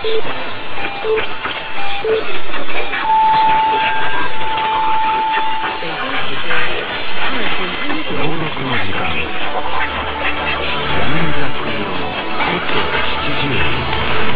朗読の時間。柳田国男の古都70年。